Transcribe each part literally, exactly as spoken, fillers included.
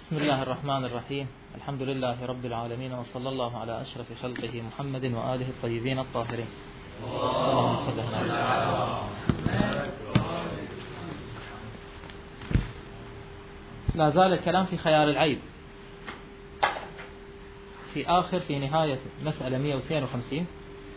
بسم الله الرحمن الرحيم. الحمد لله رب العالمين، وصلى الله على أشرف خلقه محمد وآله الطيبين الطاهرين. اللهم صل على لا زال الكلام في خيار العيب في آخر في نهاية مسألة مئة واثنين وخمسين.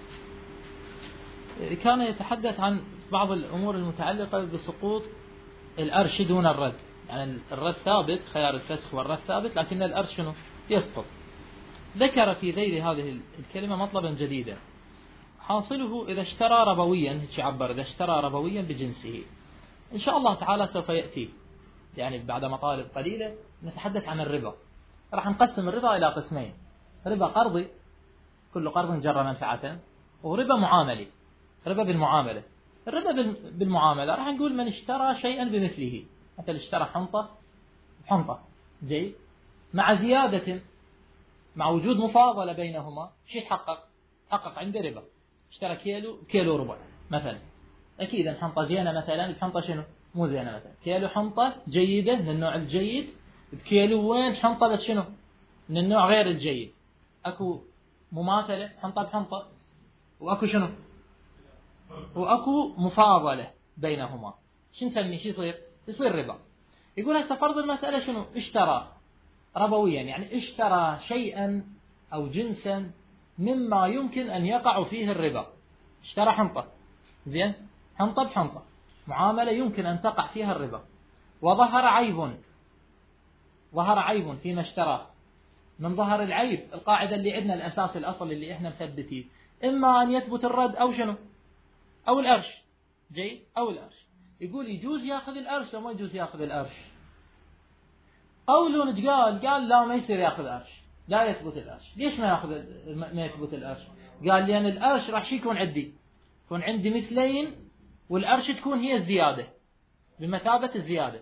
كان يتحدث عن بعض الأمور المتعلقة بسقوط الأرش دون الرد، يعني الرد ثابت، خيار الفسخ والرد ثابت، لكن الأرش شنو يسقط. ذكر في ذيل هذه الكلمة مطلبا جديدا، حاصله إذا اشترى ربويا، هيك عبر، إذا اشترى ربويا بجنسه. إن شاء الله تعالى سوف يأتي يعني بعد مطالب قليلة نتحدث عن الربا. راح نقسم الربا إلى قسمين: ربا قرضي، كل قرض جر منفعة، وربا معاملي، ربا بالمعاملة. الربا بالمعاملة راح نقول من اشترى شيئا بمثله، مثل اشترى حنطة حنطة جيد، مع زيادة، مع وجود مفاضلة بينهما، شو يتحقق؟ حقق عنده ربا. اشترى كيلو كيلو ربع مثلا، أكيد الحنطة زينة مثلا، الحنطة شنو مو زينة مثلا. كيلو حنطة جيدة من النوع الجيد، بكيلو وين حنطة بس شنو من النوع غير الجيد. أكو مماثلة حنطة بحنطة، وأكو شنو وأكو مفاضلة بينهما. شو نسمي؟ شو يصير؟ يصير ربا. يقول هسه فرض المسألة شنو؟ اشترى ربويا، يعني اشترى شيئا أو جنسا مما يمكن أن يقع فيه الربا. اشترى حنطة، زين، حنطة بحنطة، معاملة يمكن أن تقع فيها الربا، وظهر عيب، ظهر عيب فيما اشترى. من ظهر العيب، القاعدة اللي عندنا، الأساس الأصل اللي احنا مثبتيه، إما أن يثبت الرد أو شنو أو الأرش، جيد، أو الأرش. يقول يجوز ياخذ الأرش لو ما يجوز ياخذ الأرش. قولون تقال قال لا ما يصير ياخذ أرش، لا يثبت الأرش. ليش ما ياخذ ما يثبت الأرش؟ قال لأن الأرش راح شي يكون عندي، يكون عندي مثلين، والأرش تكون هي الزيادة، بمثابة الزيادة.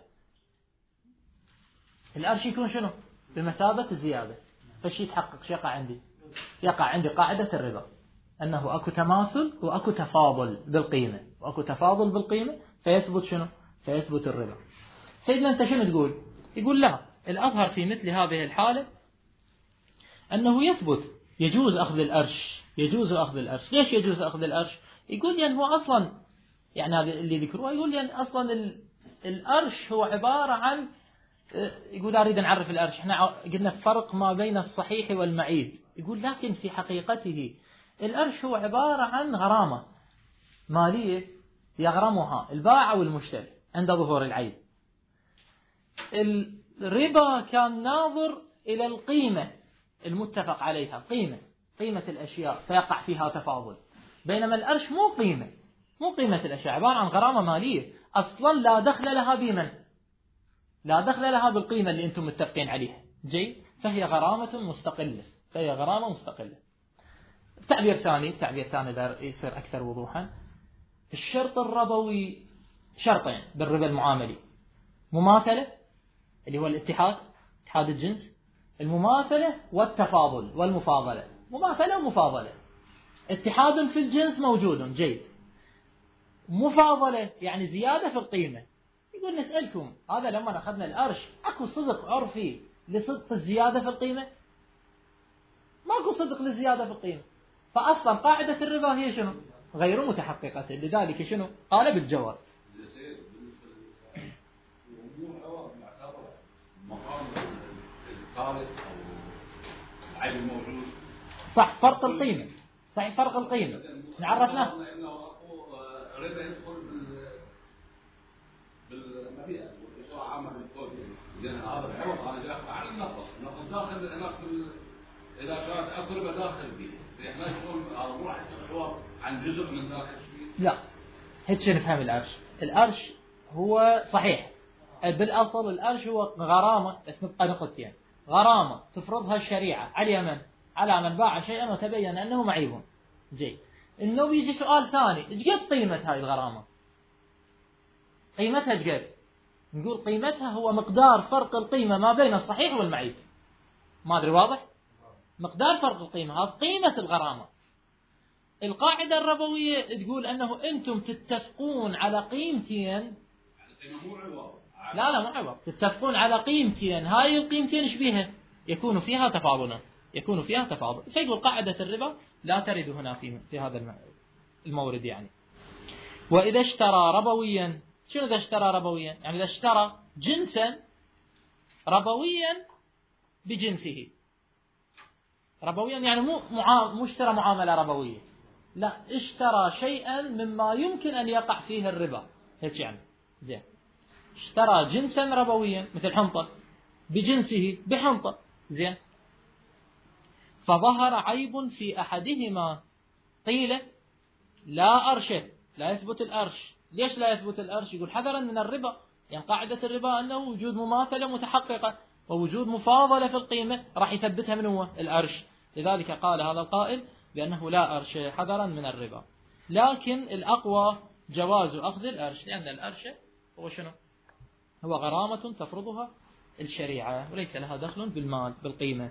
الأرش يكون شنو؟ بمثابة الزيادة. فشي يتحقق، شي يقع عندي؟ يقع عندي قاعدة الربا، أنه أكو تماثل وأكو تفاضل بالقيمة، وأكو تفاضل بالقيمة، فيثبت شنو؟ فيثبت الربا. سيدنا أنت شنو تقول؟ يقول لا، الأظهر في مثل هذه الحالة أنه يثبت، يجوز أخذ الأرش، يجوز أخذ الأرش. ليش يجوز أخذ الأرش؟ يقول يعني هو أصلا، يعني هذا اللي ذكروه، يقول يعني أصلا الأرش هو عبارة عن، يقول أريد نعرف الأرش، احنا قلنا فرق ما بين الصحيح والمعيب. يقول لكن في حقيقته الأرش هو عبارة عن غرامة مالية يغرمها البائع والمشتري عند ظهور العيب. الربا كان ناظر إلى القيمة المتفق عليها، قيمة قيمة الأشياء، فيقع فيها تفاضل. بينما الأرش مو قيمة، مو قيمة الأشياء، عبارة عن غرامة مالية أصلا لا دخل لها بمن، لا دخل لها بالقيمة اللي أنتم متفقين عليها، جيد، فهي غرامة مستقلة، فهي غرامة مستقلة. تعبير ثاني، تعبير ثاني يصير أكثر وضوحا، الشرط الربوي شرطين بالربا المعاملي: مماثلة اللي هو الاتحاد، اتحاد الجنس، المماثلة والتفاضل والمفاضلة. مماثلة ومفاضلة، اتحاد في الجنس موجود، جيد، مفاضلة يعني زيادة في القيمة. يقول نسألكم، هذا لما أخذنا الأرش أكو صدق عرفي لصدق الزيادة في القيمة؟ ماكو صدق للزيادة في القيمة. فأصلا قاعدة الربا هي شنو؟ غير متحققة، لذلك شنو قال بالجواز. صح، فرق القيمة، صحيح، فرق القيمة نعرفناه. ربا يدخل بالمبيع والإشراع عامة بالكود، زين هذا العوض أنا جاي على النقص، النقص داخل هناك إذا كانت أكو ربا داخل به، إحنا يكون هذا مو راح يصير حوار عن جزء من ذاك الشيء. لا، هيك نفهم الأرش. الأرش هو صحيح بالأصل الأرش هو غرامة، بس نبقى نقطتين، غرامة تفرضها الشريعة على من؟ على من باع شيئا وتبين أنه معيب، جيد. إنه يجي سؤال ثاني، إيش قد قيمة هاي الغرامة؟ قيمتها إيش قد؟ نقول قيمتها هو مقدار فرق القيمة ما بين الصحيح والمعيب. ما أدري واضح؟ مقدار فرق القيمة، هذا قيمة الغرامة. القاعدة الربوية تقول أنه أنتم تتفقون على قيمتين، القيمة مو عوض، لا لا مو عوض، تتفقون على قيمتين، هاي القيمتين ايش بيها؟ يكون فيها تفاضلا، يكون فيها تفاضل. فيقول قاعدة الربا لا ترد هنا في في هذا المورد. يعني وإذا اشترى ربويا، شنو إذا اشترى ربويا؟ يعني إذا اشترى جنسا ربويا بجنسه، ربويا يعني مو معا... مو اشترى معاملة ربوية، لا اشترى شيئا مما يمكن أن يقع فيه الربا، هيك يعني. زين، اشترى جنسا ربويا مثل حنطة بجنسه بحنطة. زين، فظهر عيب في أحدهما قيل لا أرشه، لا يثبت الأرش. ليش لا يثبت الأرش؟ يقول حذرا من الربا، يعني قاعدة الربا أنه وجود مماثلة متحققة ووجود مفاضلة في القيمة راح يثبتها من هو الأرش. لذلك قال هذا القائل بأنه لا أرش حذرا من الربا. لكن الأقوى جواز أخذ الأرش، لأن الأرش هو شنو؟ هو غرامة تفرضها الشريعة وليس لها دخل بالمال بالقيمة.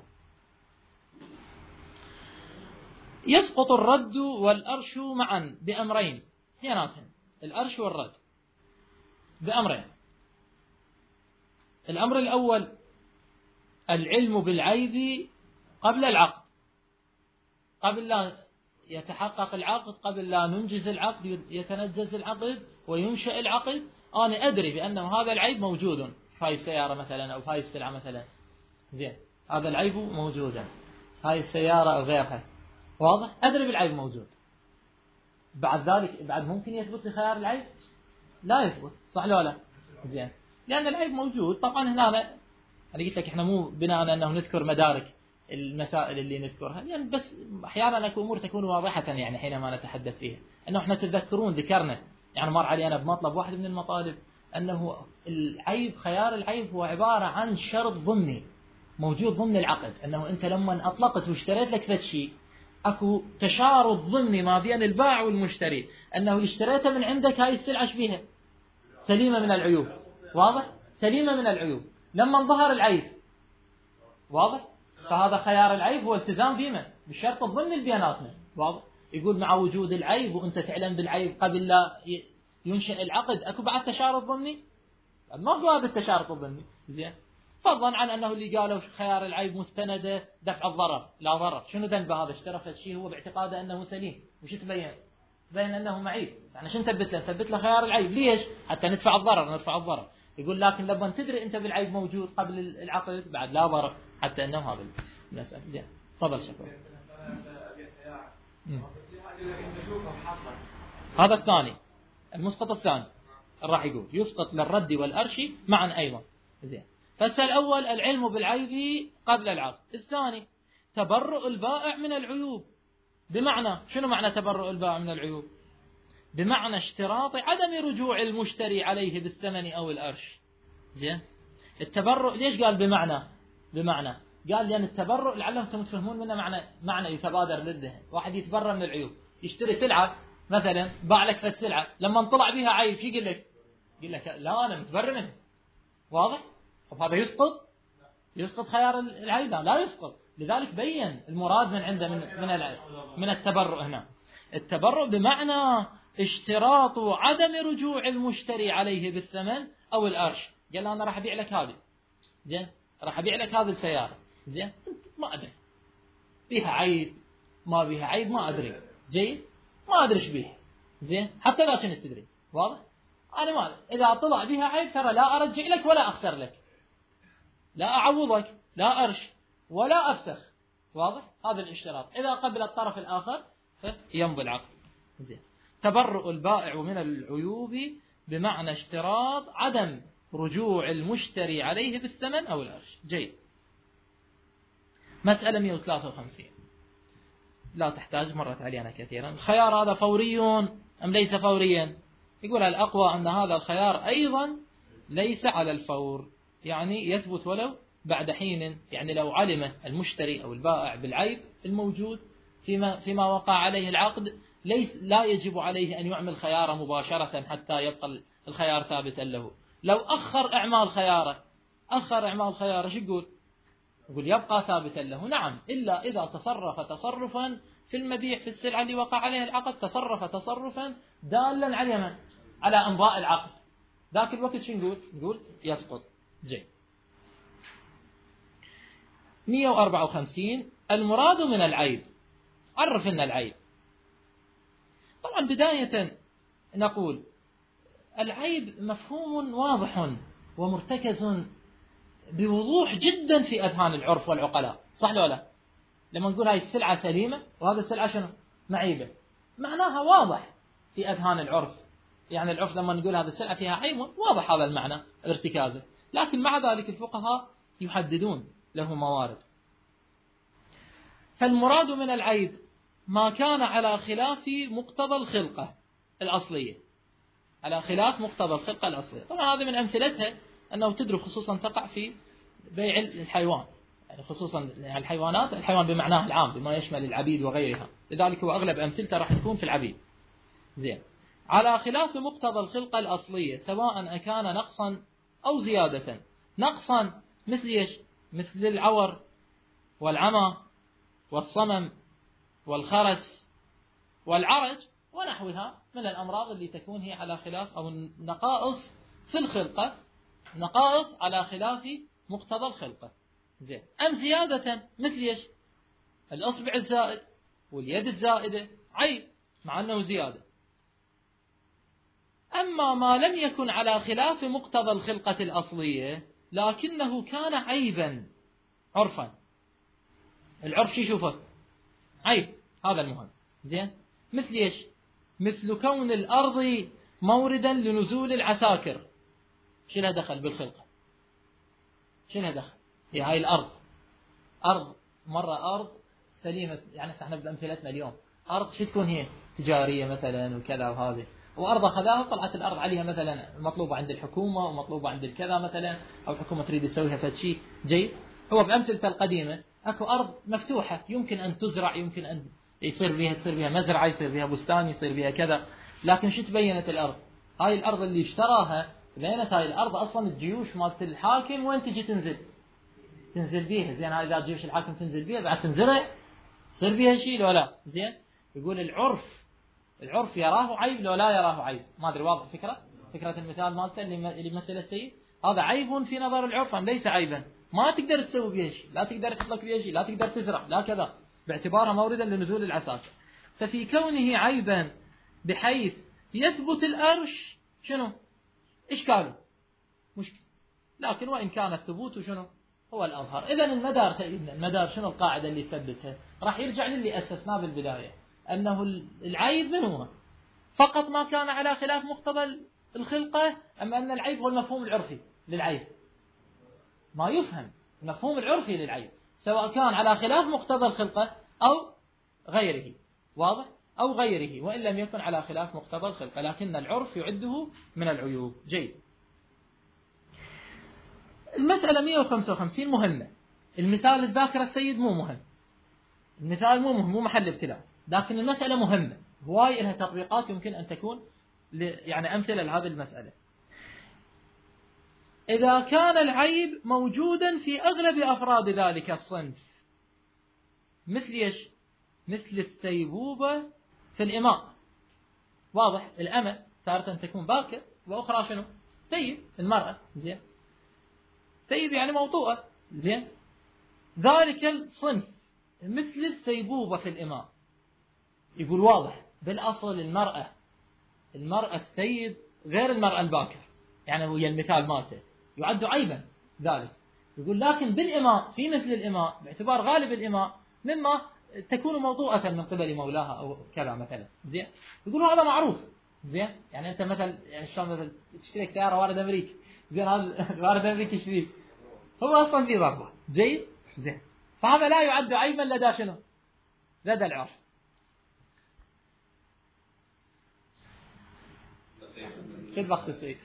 يسقط الرد والأرش معا بأمرين، اثنيناتهم الأرش والرد بأمرين. الأمر الأول العلم بالعيب قبل العقد، قبل لا يتحقق العقد، قبل لا ننجز العقد يتنجز العقد وينشأ العقد، أنا أدري بأنه هذا العيب موجود في هاي السيارة مثلا أو في هاي السلعة مثلا. زين، هذا العيب موجودا هاي السيارة أو غيرها، واضح؟ أدري بالعيب موجود. بعد ذلك بعد ممكن يثبت لي خيار العيب؟ لا يثبت، صح ولا لا؟ زين، لأن العيب موجود. طبعا هنا أنا أنا قلت لك إحنا مو بناء أنه نذكر مدارك المسائل اللي نذكرها، يعني بس أحيانا أكو أمور تكون واضحة يعني حينما نتحدث فيها. أنه إحنا تتذكرون ذكرنا يعني مر علي أنا بمطلب واحد من المطالب أنه العيب، خيار العيب هو عبارة عن شرط ضمني موجود ضمن العقد، أنه أنت لما أطلقت واشتريت لك فد شيء أكو تشارط ضمني ما بين البائع والمشتري، أنه اللي اشتريته من عندك هاي السلعة شبيها سليمة من العيوب، واضح؟ سليمة من العيوب. لما ظهر العيب، واضح؟ فهذا خيار العيب هو التزام بما بالشرط الضمني بيناتنا، واضح؟ يقول مع وجود العيب وأنت تعلم بالعيب قبل لا ينشأ العقد أكو بعد تشارط ضمني؟ ما هو بالتشارط الضمني. زين، فضلا عن أنه اللي قالوا خيار العيب مستندة دفع الضرر، لا ضرر، شنو ذنب هذا؟ اشترى فشي هو باعتقاده أنه سليم، وش تبين؟ تبين أنه معيب، يعني شنو ثبت له؟ ثبت له خيار العيب، ليش؟ حتى ندفع الضرر نرفع الضرر. يقول لكن لما تدري أنت بالعيب موجود قبل العقد بعد لا ضرر، حتى أنه هذا المسألة. زين، تفضل شكرا. هذا الثاني، المسقط الثاني راح يقول يسقط للرد والأرش معا أيضا. زين، فالسؤال الأول العلم بالعيب قبل العقد، الثاني تبرؤ البائع من العيوب. بمعنى شنو معنى تبرؤ البائع من العيوب؟ بمعنى اشتراط عدم رجوع المشتري عليه بالثمن أو الأرش. زين، التبرؤ ليش قال بمعنى؟ بمعنى قال لأن التبرؤ لعلهم أنتم تفهمون منه معنى معنى يتبادر للذهن. واحد يتبرأ من العيوب، يشتري سلعة مثلا، باع لك فد سلعة، لما طلع بها عيب شو يقول لك؟ يقول لك لا أنا متبرئ منه، واضح؟ طب هذا يسقط؟ يسقط خيار العيب؟ لا يسقط. لذلك بين المراد من عنده من من العيب من التبرؤ هنا. التبرؤ بمعنى اشتراط عدم رجوع المشتري عليه بالثمن أو الأرش. قال أنا راح أبيع لك هذه، زين، راح أبيع لك هذه السيارة، زين، ما أدري فيها عيب ما بيها عيب ما أدري، جيد، ما أدري إيش بيها، زين، حتى لا كنت تدري، واضح؟ أنا ما أدري. إذا طلع بها عيب ترى لا أرجع لك ولا أخسر لك، لا أعوضك، لا أرش ولا أفسخ، واضح؟ هذا الاشتراط. إذا قبل الطرف الآخر يمضي العقد. زين، تبرؤ البائع من العيوب بمعنى اشتراط عدم رجوع المشتري عليه بالثمن أو الأرش. جيد. مسألة مئة وثلاثة وخمسين لا تحتاج، مرت علينا كثيرا. الخيار هذا فوري أم ليس فوريا؟ يقول الأقوى أن هذا الخيار أيضا ليس على الفور، يعني يثبت ولو بعد حين، يعني لو علم المشتري أو البائع بالعيب الموجود فيما فيما وقع عليه العقد ليس لا يجب عليه أن يعمل خياره مباشرة حتى يبقى الخيار ثابتا له. لو أخر إعمال خياره أخر إعمال خياره شو يقول؟ يقول يبقى ثابتا له. نعم، إلا إذا تصرف تصرفا في المبيع في السلعة اللي وقع عليها العقد، تصرف تصرفا دالا على على أمضاء العقد. ذاك الوقت شو نقول؟ نقول يسقط. جيد. مئة وأربعة وخمسين المراد من العيب. عرف لنا العيب. طبعا بداية نقول العيب مفهوم واضح ومرتكز بوضوح جدا في أذهان العرف والعقلاء، صح ولا لا؟ لما نقول هاي السلعة سليمة وهذا السلعة شنو؟ معيبة، معناها واضح في أذهان العرف. يعني العرف لما نقول هذه السلعة فيها عيب واضح هذا المعنى ارتكازه، لكن مع ذلك الفقهاء يحددون له موارد. فالمراد من العيب ما كان على خلاف مقتضى الخلقة الأصلية، على خلاف مقتضى الخلقة الأصلية. طبعا هذه من أمثلتها أنه تدرك خصوصا تقع في بيع الحيوان، يعني خصوصا الحيوانات، الحيوان بمعناه العام بما يشمل العبيد وغيرها، لذلك هو أغلب أمثلته راح تكون في العبيد. زين. على خلاف مقتضى الخلقة الأصلية سواء أكان نقصا أو زيادة. نقصا مثل ايش؟ مثل العور والعمى والصمم والخرس والعرج ونحوها من الأمراض اللي تكون هي على خلاف، أو النقائص في الخلقة، نقائص على خلاف مقتضى الخلقة. زين. أم زيادة مثل ايش؟ الأصبع الزائد واليد الزائدة عيب مع أنه زيادة. أما ما لم يكن على خلاف مقتضى الخلقة الأصلية لكنه كان عيبا عرفا، العرف يشوفه عيب، هذا المهم. زين. مثل ايش؟ مثل كون الأرض موردا لنزول العساكر. شو لها دخل بالخلقة؟ شو لها دخل؟ هي هاي الأرض أرض مرة أرض سليمة، يعني احنا بأمثلتنا اليوم أرض شو تكون هي؟ تجارية مثلا وكذا وهذه، وأرض خذاها طلعت الأرض عليها مثلا مطلوبة عند الحكومة ومطلوبة عند الكذا مثلا، أو الحكومة تريد تسويها فد شيء. جيد. هو بأمثلته القديمة أكو أرض مفتوحة يمكن أن تزرع، يمكن أن يصير بها تصير بها مزرعة، يصير بها بستان، يصير بها كذا. لكن شو تبينت الأرض؟ هاي الأرض اللي اشتراها تبينت هاي الأرض أصلا الجيوش مالت الحاكم وين تجي تنزل؟ تنزل بيها. زين. هاي إذا جيوش الحاكم تنزل بيها بعد تنزرع يصير بيها شيء لو لا؟ زين. يقول العرف العرف يراه عيب لو لا يراه عيب. ما أدري واضح الفكرة؟ فكرة المثال مالته اللي مثل السيد هذا عيب في نظر العرف أم ليس عيبا؟ ما تقدر تسوي بها شيء، لا تقدر تطلق بها شيء، لا تقدر تزرع، لا كذا، باعتبارها موردا لنزول العساكر. ففي كونه عيبا بحيث يثبت الأرش شنو؟ إشكاله مشكلة، لكن وإن كان الثبوت شنو؟ هو الأظهر. إذن المدار سيدنا المدار شنو القاعدة اللي تثبتها؟ راح يرجع للي أسسناه بالبداية، أنه العيب من هو؟ فقط ما كان على خلاف مقتضى الخلقة، أم أن العيب هو المفهوم العرفي للعيب؟ ما يفهم المفهوم العرفي للعيب سواء كان على خلاف مقتضى الخلقة أو غيره، واضح؟ أو غيره، وإن لم يكن على خلاف مقتضى الخلقة، لكن العرف يعده من العيوب. جيد. المسألة مئة وخمسة وخمسين مهمة. المثال الذاكرة السيد مو مهم، المثال مو مهم، مو محل ابتلاء، لكن المسألة مهمة، هواي لها تطبيقات يمكن أن تكون يعني أمثلة لهذه المسألة. إذا كان العيب موجودا في أغلب أفراد ذلك الصنف، مثل إيش؟ مثل الثيبوبة في الإماء. واضح؟ الأمة تارة تكون باكر وأخرى شنو؟ ثيب المرأة. زين. ثيب يعني موطوءة. زين. ذلك الصنف مثل الثيبوبة في الإماء. يقول واضح بالأصل المرأة المرأة الثيب غير المرأة الباكر، يعني هو المثال مالته يعد عيبا ذلك. يقول لكن بالإماء في مثل الإماء باعتبار غالب الإماء مما تكون موطوءة من قبل مولاها أو كذا مثلا. زين. يقول هذا معروف. زين. يعني أنت مثل يعني شلون مثل تشتري سيارة وارد أمريكي. زين. هذا وارد أمريكي يشتري هو أصلا في ضربة. جيد. زين. فهذا لا يعد عيبا لدى شنو؟ لدى العرف. خذ بخص السيد.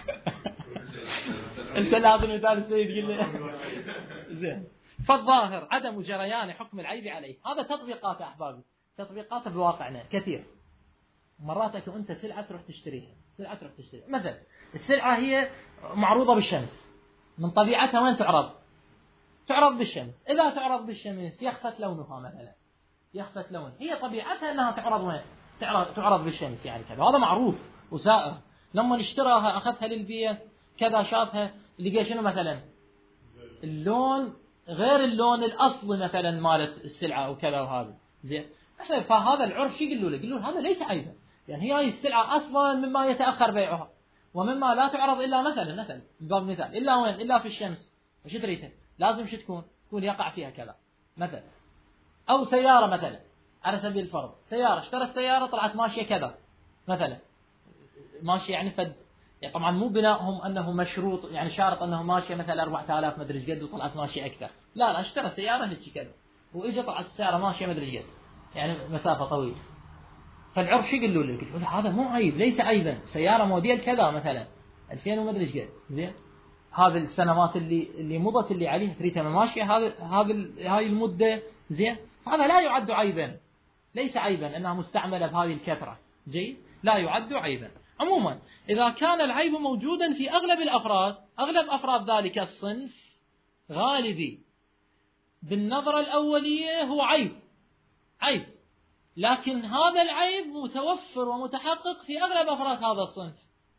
انت لازم مثال السيد قل لي. زين. فالظاهر عدم جريان حكم العيب عليه. هذا تطبيقات احبابي، تطبيقات بواقعنا كثير. مرات اكو انت سلعه تروح تشتريها، سلعه تروح تشتريها مثلا السلعه هي معروضه بالشمس، من طبيعتها وين تعرض؟ تعرض بالشمس. اذا تعرض بالشمس يخفت لونها مثلا، يخفت لون، هي طبيعتها انها تعرض وين؟ تعرض تعرض بالشمس يعني كذا، هذا معروف وسائر. لما اشتراها أخذها للبيت كذا شافها لقى شنو مثلا اللون غير اللون الأصلي مثلا مالت السلعة أو كذا وهذا زين. احنا فهذا العرف شو يقولوا له؟ يقولون هذا ليس عيبا، يعني هي هاي السلعة أصلا مما يتأخر بيعها ومما لا تعرض إلا مثلا مثلا باب مثال إلا وين إلا في الشمس، وش تريدها لازم شو تكون تكون يقع فيها كذا مثلا. أو سيارة مثلا على سبيل الفرض، سيارة اشترت سيارة طلعت ماشية كذا مثلا ماشية يعني فد، يعني طبعا مو بناءهم أنه مشروط يعني شارط أنه ماشية مثلا أربعة آلاف مدري ايش قد وطلعت ماشية أكثر، لا لا اشترى سيارة هيك كذا وإجا طلعت السيارة ماشية مدري ايش قد يعني مسافة طويلة. فالعرف شو يقولوا له؟ يقول هذا مو عيب ليس عيبا، سيارة موديل كذا مثلا ألفين ومدري ايش قد زين، هذه السنوات اللي اللي مضت اللي عليها تريدها ماشية هذا هذا هاي المدة زين، هذا لا يعد عيبا ليس عيبا أنها مستعملة بهذه الكثرة جيد، لا يعد عيبا. عموما إذا كان العيب موجودا في أغلب الأفراد، أغلب أفراد ذلك الصنف غالبي بالنظرة الأولية هو عيب عيب، لكن هذا العيب متوفر ومتحقق في أغلب أفراد هذا الصنف.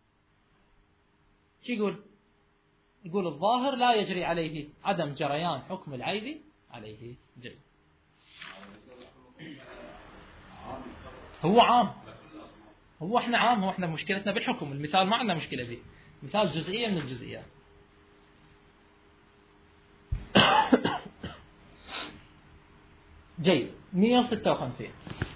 شو يقول؟ يقول الظاهر لا يجري عليه عدم جريان حكم العيب عليه جيد. هو عام، هو احنا عام، هو احنا مشكلتنا بالحكم، المثال ما عندنا مشكلة فيه، مثال جزئية من الجزئيات. جيد. مئة وستة وخمسين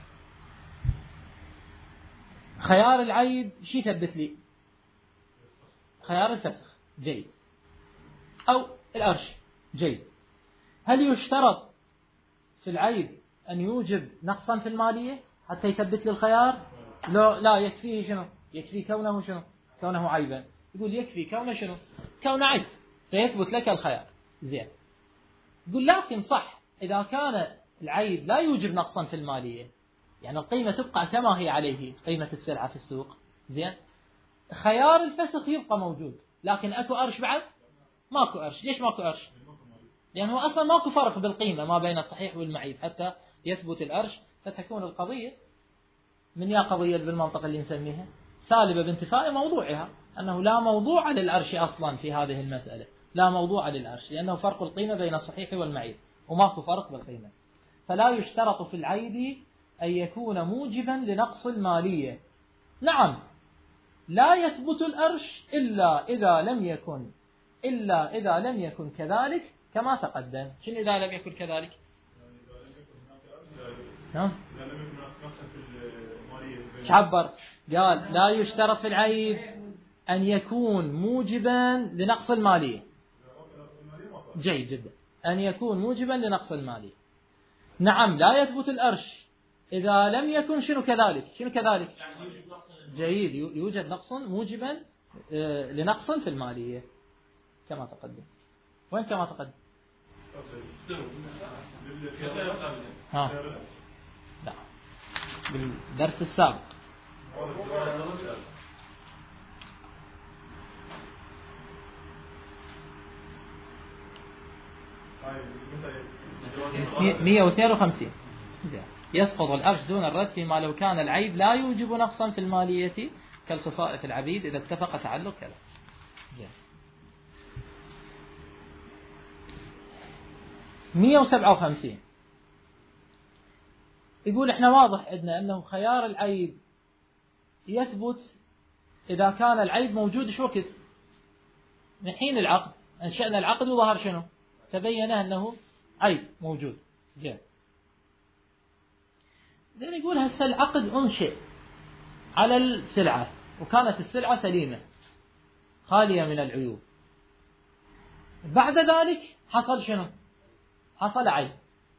خيار العيب شي يثبت لي؟ خيار الفسخ جيد أو الأرش جيد. هل يشترط في العيب أن يوجب نقصا في المالية حتى يثبت لي الخيار؟ لا لا يكفيه شنو؟ يكفي كونه شنو؟ كونه عيبا. يقول يكفي كونه شنو؟ كونه عيب فيثبت لك الخيار زين. يقول لكن صح إذا كان العيب لا يوجب نقصا في المالية، يعني القيمة تبقى كما هي عليه قيمة السلعة في السوق زين، خيار الفسخ يبقى موجود، لكن أكو أرش بعد؟ ماكو أرش. ليش ماكو أرش؟ لأن يعني هو أصلا ماكو فرق بالقيمة ما بين الصحيح والمعيب حتى يثبت الأرش، فتكون القضية من يا قضية بالمنطقة اللي نسميها سالبة بانتفاء موضوعها، أنه لا موضوع للأرش أصلا في هذه المسألة، لا موضوع للأرش لأنه فرق القيمة بين الصحيح والمعيب وماكو فرق بالقيمة. فلا يشترط في العيب أن يكون موجبا لنقص المالية. نعم لا يثبت الأرش إلا إذا لم يكن إلا إذا لم يكن كذلك كما تقدم. شنو إذا لم يكن كذلك؟ نعم شعبر قال لا يشترط في العيب أن يكون موجبا لنقص المالية. جيد جدا، أن يكون موجبا لنقص المالية. نعم لا يثبت الأرش إذا لم يكن شنو كذلك؟ شنو كذلك؟ جيد، يوجد نقص موجبا لنقص في المالية كما تقدم. وين كما تقدم؟ ها لا بالدرس السابق. مئة واثنين وخمسين يسقط الأرش دون الرد فيما لو كان العيب لا يوجب نقصا في المالية كالخصائص العبيد إذا اتفق تعلق كذا. مئة وسبعة وخمسين يقول احنا واضح عندنا أنه خيار العيب يثبت إذا كان العيب موجود شو وقت؟ من حين العقد، أنشأنا العقد وظهر شنو؟ تبين أنه عيب موجود. زين زين يقول هسه العقد أنشئ على السلعة وكانت السلعة سليمة خالية من العيوب، بعد ذلك حصل شنو؟ حصل عيب.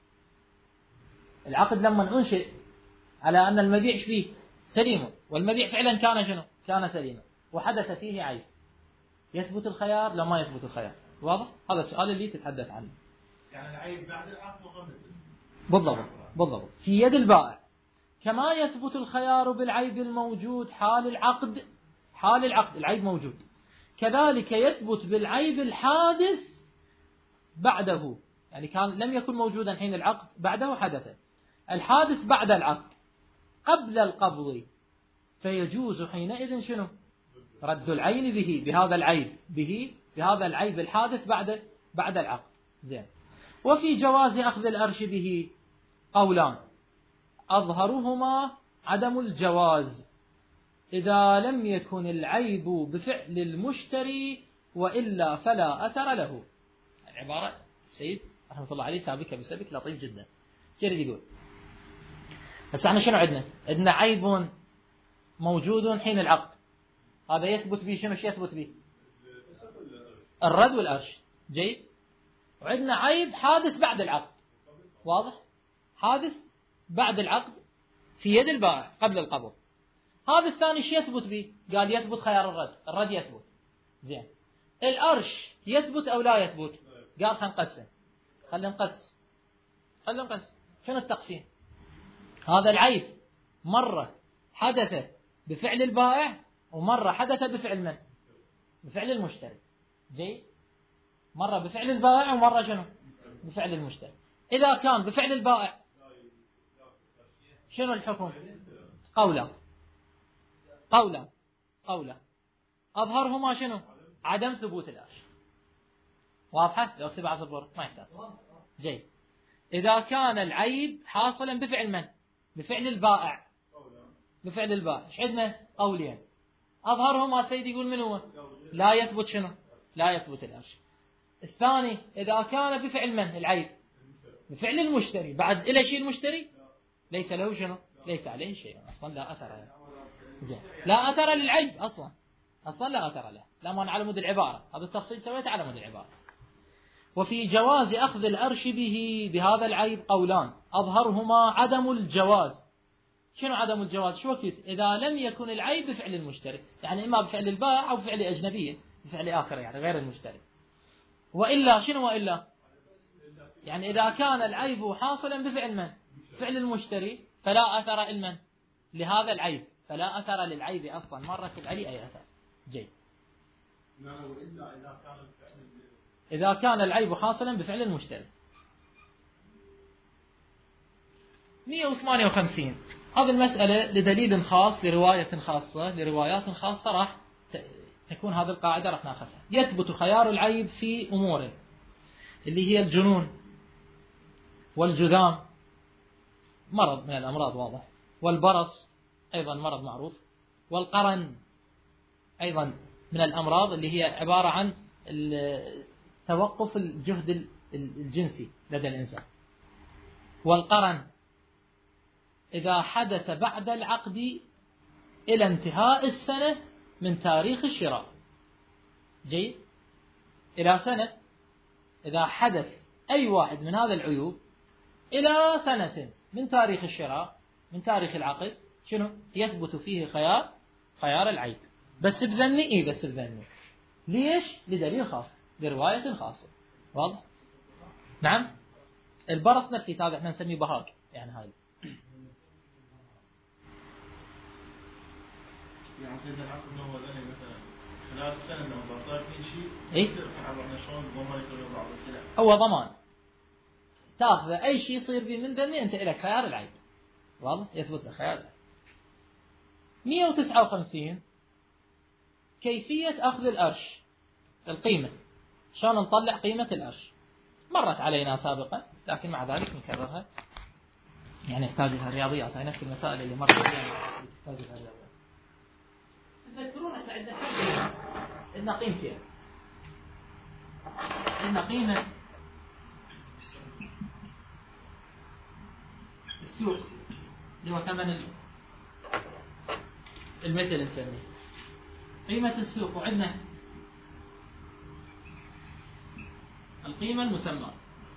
العقد لما أنشئ على أن المبيع فيه سليم والمبيع فعلا كان شنو؟ كان سليما وحدث فيه عيب، يثبت الخيار لما يثبت الخيار؟ واضح؟ هذا السؤال اللي تتحدث عنه. يعني العيب بعد العقد وقبل؟ بالضبط بالضبط في يد البائع كما يثبت الخيار بالعيب الموجود حال العقد، حال العقد العيب موجود، كذلك يثبت بالعيب الحادث بعده، يعني كان لم يكن موجودا حين العقد بعده حدث الحادث بعد العقد قبل القبض، فيجوز حينئذ شنو؟ رد العين به بهذا العيب به بهذا العيب الحادث بعد بعد العقد. زين. وفي جواز أخذ الأرش به قولان، أظهرهما عدم الجواز إذا لم يكن العيب بفعل المشتري وإلا فلا أثر له. العبارة سيد رحمة الله عليه سابكة بسبك لطيف جدا. جريد يقول بس احنا شنو عندنا؟ عندنا عيب موجود حين العقد، هذا يثبت به شنو يثبت به؟ الرد والأرش. جيد. وعندنا عيب حادث بعد العقد، واضح؟ حادث بعد العقد في يد البائع قبل القبض. هذا الثاني ايش يثبت به؟ قال يثبت خيار الرد، الرد يثبت. زين. الأرش يثبت أو لا يثبت؟ قال خلينا نقسم، خلينا نقسم خلينا نقسم شنو التقسيم؟ هذا العيب مرة حدث بفعل البائع ومرة حدث بفعل من؟ بفعل المشتري. جيد. مرة بفعل البائع ومرة شنو؟ بفعل المشتري. إذا كان بفعل البائع شنو الحكم؟ قولا قولا قولا أظهرهما شنو؟ عدم ثبوت الأرش. واضحة؟ لو اكتب على الصبور ما يحتاج. جيد. إذا كان العيب حاصلا بفعل من؟ بفعل البائع. بفعل البائع. ايش عندنا؟ قولين. أظهرهما سيدي يقول من هو؟ لا يثبت شنو؟ لا يثبت الأرش. الثاني إذا كان بفعل من العيب؟ بفعل المشتري. بعد إلى شيء المشتري؟ ليس له شنو؟ ليس عليه شيء أصلا، لا أثر له. زين. لا أثر للعيب أصلا، أصلا لا أثر له، لا ما على مود العبارة، هذا التفصيل سويته على مود العبارة. وفي جواز أخذ الأرش به بهذا العيب قولان، أظهرهما عدم الجواز. شنو عدم الجواز؟ شو وقت؟ إذا لم يكن العيب بفعل المشتري، يعني إما بفعل البائع أو بفعل أجنبية، بفعل آخر يعني غير المشتري. وإلا شنو وإلا؟ يعني إذا كان العيب حاصلا بفعل من؟ فعل المشتري، فلا أثر المن لهذا العيب، فلا أثر للعيب أصلا، ما ركب عليه أي أثر. جيد. إذا كان العيب حاصلا بفعل المشتري. مئة وثمانية وخمسين. هذه المسألة لدليل خاص لرواية خاصة لروايات خاصة راح تكون هذه القاعدة راح ناخذها. يثبت خيار العيب في أمور اللي هي الجنون والجذام، مرض من الأمراض واضح، والبرص أيضا مرض معروف، والقرن أيضا من الأمراض اللي هي عبارة عن توقف الجهد الجنسي لدى الإنسان. والقرن إذا حدث بعد العقد إلى انتهاء السنة من تاريخ الشراء. جيد. إلى سنة، إذا حدث أي واحد من هذا العيوب إلى سنة من تاريخ الشراء، من تاريخ العقد، شنو يثبت فيه خيار خيار العيب، بس بذني. إيه بس بذني. ليش؟ لدليل خاص لرواية خاصة. واضح؟ نعم. البرص نفسي هذا احنا نسميه بهاج، يعني هاي يعني سيدنا العقد انه هو ذني مثلا خلال السنه لما صار في شيء ايه شلون ضمان يكون بعض السلع، هو ضمان تاخذ اي شيء يصير فيه من ذني انت لك خيار العيب. واضح؟ يثبت لك خيار. مئة وتسعة وخمسين. كيفية أخذ الأرش، القيمة، شلون نطلع قيمة الأرش. مرت علينا سابقا لكن مع ذلك نكررها، يعني يحتاجها الرياضيات، هاي نفس المسائل اللي مرت علينا تحتاجها الرياضيات. تذكرون احنا عندنا كم قيمة؟ عندنا قيمتين. عندنا قيمة السوق اللي هو ثمن المثل نسميه قيمة السوق، وعندنا القيمة المسمى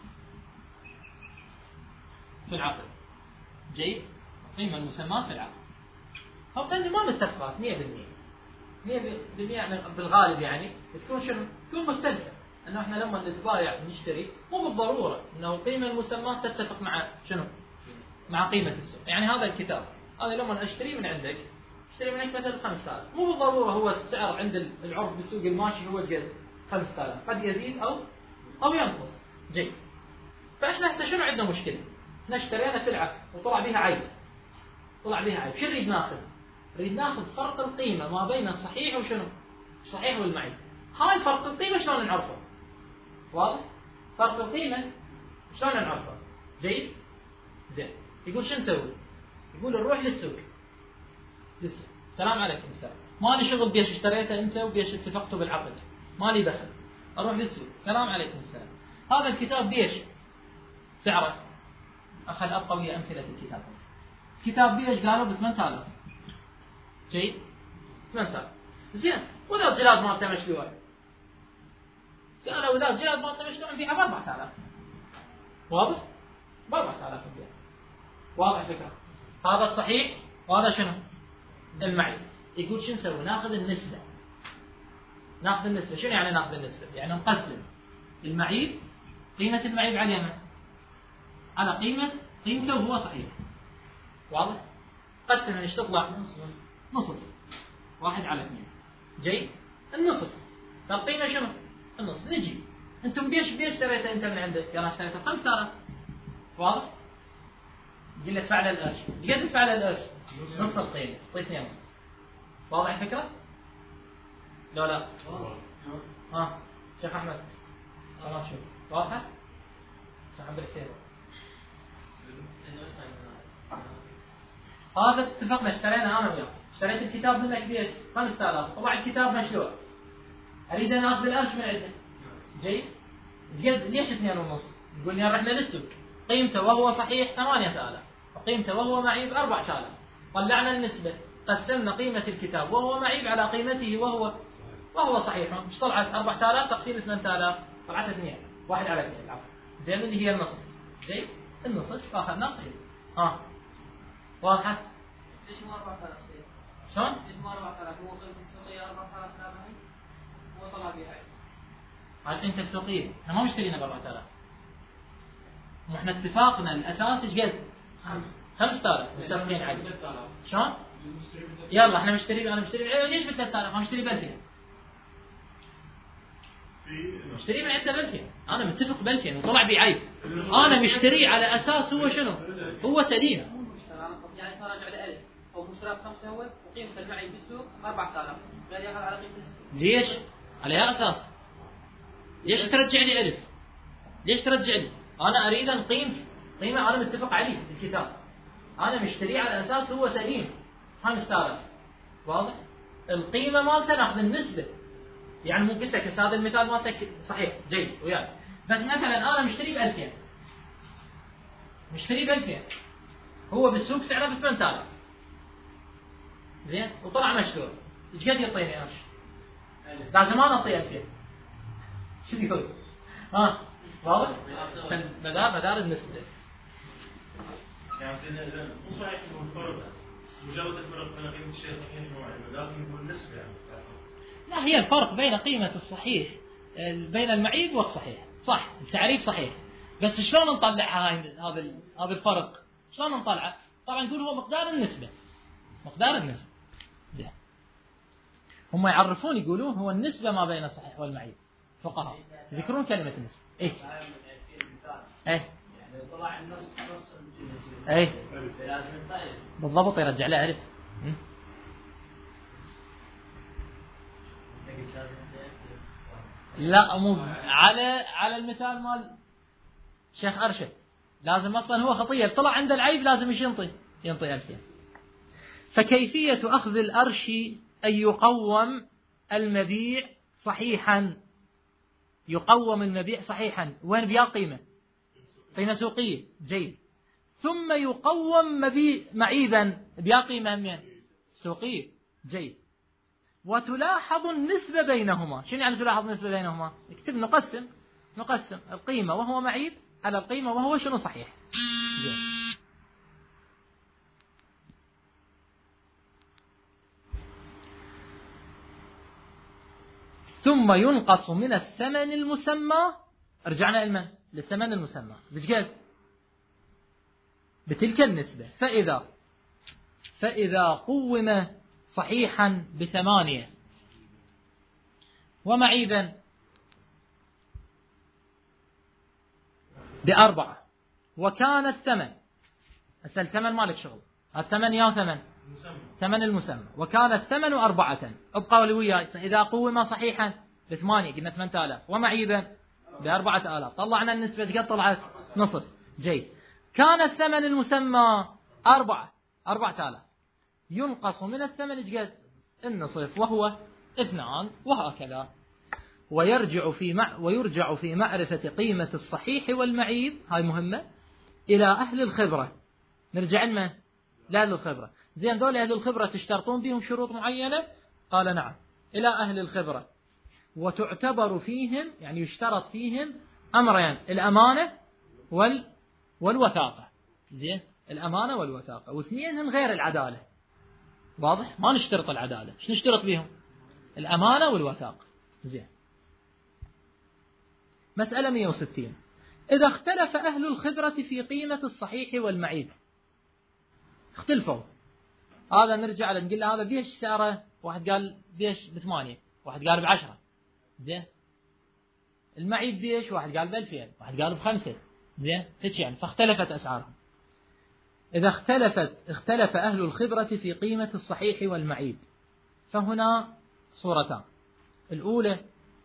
في العقد. جيد. القيمة المسمى في العقد. فقلنا ما متفقات مئة بالمئة مئة بالمئة يعني بالغالب يعني تكون شنو؟ تكون مختلفة. أنه إحنا لما نتبايع نشتري مو بالضرورة أنه القيمة المسمى تتفق مع شنو؟ مع قيمة السوق. يعني هذا الكتاب أنا لما أشتري من عندك اشتري منك مثلا خمسة آلاف، مو بالضرورة هو السعر عند العرض بالسوق الماشي هو قد خمسة آلاف، قد يزيد أو أو ينقص. جيد. فإحنا حتى شنو عندنا مشكلة؟ احنا اشترينا سلعة وطلع بها عيب، طلع بها عيب، شو نريد ناخذ؟ نريد ناخذ فرق القيمة ما بين الصحيح وشنو؟ الصحيح والمعيب. هاي فرق القيمة شلون نعرفه؟ واضح؟ فرق القيمة شلون نعرفه؟ جيد؟ زين. يقول شو نسوي؟ يقول نروح للسوق. للسوق. السلام عليكم السلام. ما لي شغل بيش اشتريته انت وبيش اتفقتوا بالعقد. ما لي دخل. اروح للسوق. السلام عليكم السلام. هذا الكتاب بيش؟ سعره. اخذ ابقى ويا امثله الكتاب. كتاب بيش قالوا ب ثمانية آلاف. جيد؟ ثمانية آلاف. زين. ولا الجلاد مالته مشلوع. قالوا ولا الجلاد مالته مشلوع نبيعه ب أربعة آلاف. واضح؟ ب أربعة آلاف نبيعه. واضح فكرة؟ هذا الصحيح وهذا شنو؟ المعيب. يقول شو نسوي؟ ناخذ النسبة. ناخذ النسبة. شنو يعني ناخذ النسبة؟ يعني نقسم المعيب، قيمة المعيب على اليمن على قيمة قيمته وهو صحيح. واضح؟ قسم ايش تطلع؟ نصف. واحد على اثنين. جيد؟ النصف. فالقيمة شنو؟ النصف. نجي. انتم بيش بيش اشتريته انت من عندك؟ يلا اشتريته خمسة آلاف. واضح؟ يقول لك فعل القرش. قد فعل القرش؟ نص القيمة. طيب اثنين. واضح الفكرة؟ لا لا. ها شيخ احمد. انا شوف. واضحة؟ شيخ عبد الحسين. هذا اتفقنا اشترينا انا وياك. اشتريت الكتاب منك بيش خمسة آلاف. طبعا الكتاب مشلوع. اريد ان اخذ القرش من عندك. جيد؟ قد ليش اثنين ونص؟ يقول لي رحنا للسوق. قيمته وهو صحيح ثمانية آلاف. وقيمته وهو معيب أربعة آلاف. طلعنا النسبة. قسمنا قيمة الكتاب وهو معيب على قيمته وهو وهو صحيح. مش طلعت أربعة آلاف تقسيم ثمانية آلاف. طلعت اثنين. واحد على اثنين. العفو. زين اللي هي النصف. جيد؟ النصف فاخذنا قيمة. ها. واضحة؟ ليش مو أربعة آلاف سيد؟ شلون؟ ليش مو أربعة آلاف؟ هو قيمة السوقية أربعة آلاف لا معي. هو طلع بها. هاي قيمة السوقية. احنا ما مشترينا ب أربعة آلاف. مو احنا اتفاقنا الأساس ايش قد؟ خمسة آلاف. متفقين عليه. شلون؟ يلا احنا مشتري انا مشتري ليش ب ثلاثة آلاف؟ انا مشتري ب ألفين. مشتري من عنده ب ألفين. انا متفق ب ألفين وطلع بي عيب. انا مشتري على اساس هو شنو؟ هو سليم. يعني صار رجع لألف. هو مشتري بخمسة هو وقيمته المعي بالسوق أربعة آلاف. قال ياخذ على قيمة السوق. ليش؟ على اي اساس؟ ليش ترجع لي ألف؟ ليش ترجع لي؟ انا اريد ان قيمتي قيمه انا متفق عليه في الكتاب. انا مشتري على اساس هو سليم خمسة آلاف. واضح؟ القيمه مالته ناخذ النسبه. يعني مو قلت لك هذا المثال مالتك صحيح جيد وياك. بس مثلا انا مشتري ب ألفين. مشتري ب ألفين. هو بالسوق سعره ب ثمانية آلاف. زين؟ وطلع مشلول. ايش قد يعطيني قرش؟ لازم انا اعطيه ألفين. شو يقول؟ ها واضح؟ مدار مدار النسبة. يعني سيدنا إذا مو صحيح إنه الفرق مجرد الفرق بين قيمة الشيء صحيح ومعيب. لازم نقول نسبة يعني. لا هي الفرق بين قيمة الصحيح بين المعيب والصحيح. صح التعريف صحيح. بس شلون نطلع هاي هذا هذا الفرق؟ شلون نطلعه؟ طبعا نقول هو مقدار النسبة. مقدار النسبة. زين. هم يعرفون يقولون هو النسبة ما بين الصحيح والمعيب. فقهاء يذكرون كلمة النسبة. ايه ايه يعني طلع النص نص النسبة. ايه لازم يطير. بالضبط يرجع له ألف. لا مو على على المثال مال شيخ أرشد. لازم أصلا هو خطية طلع عنده العيب لازم ايش ينطي؟ ينطي ألفين. فكيفية أخذ الأرش أن يقوم المبيع صحيحا. يقوم المبيع صحيحا. وين بيا قيمة؟ قيمة سوقية. جيد. ثم يقوم مبيع معيبا بيا قيمة منين؟ سوقية. جيد. وتلاحظ النسبة بينهما. شنو يعني تلاحظ النسبة بينهما؟ اكتب نقسم نقسم القيمة وهو معيب على القيمة وهو شنو صحيح. جيد. ثم ينقص من الثمن المسمى. رجعنا إلمن للثمن المسمى بشقد بتلك النسبة. فإذا فإذا قوم صحيحا بثمانية ومعيبا بأربعة وكان الثمن. هسه الثمن مالك شغل. الثمن يا ثمن ثمن المسمى. وكان الثمن أربعة، ابقى وياي. فإذا قوم صحيحا بثمانية قلنا ثمانية آلاف، ومعيبا بأربعة آلاف، طلعنا النسبة قد طلعت نصف. جيد. كان الثمن المسمى أربعة أربعة آلاف، ينقص من الثمن قد النصف وهو اثنان، وهكذا. ويرجع في مع ويرجع في معرفة قيمة الصحيح والمعيب، هاي مهمة، إلى أهل الخبرة. نرجع لمن؟ لأهل الخبرة. زين، دول أهل الخبرة تشترطون بهم شروط معينة؟ قال نعم، إلى أهل الخبرة. وتعتبر فيهم، يعني يشترط فيهم أمرين: الأمانة وال والوثاقة. زين، الأمانة والوثاقة، واثنين غير العدالة. واضح؟ ما نشترط العدالة، ايش نشترط بهم؟ الأمانة والوثاقة. زين. مسألة مئة وستين. إذا اختلف أهل الخبرة في قيمة الصحيح والمعيب، اختلفوا، هذا نرجع له نقول له هذا بيش سعره، واحد قال بيش بثمانية، واحد قال بعشرة. زين. المعيب بيش، واحد قال بألفين، واحد قال بخمسة. زين، هيك يعني، فاختلفت أسعارهم. إذا اختلفت اختلف أهل الخبرة في قيمة الصحيح والمعيب، فهنا صورتان. الأولى: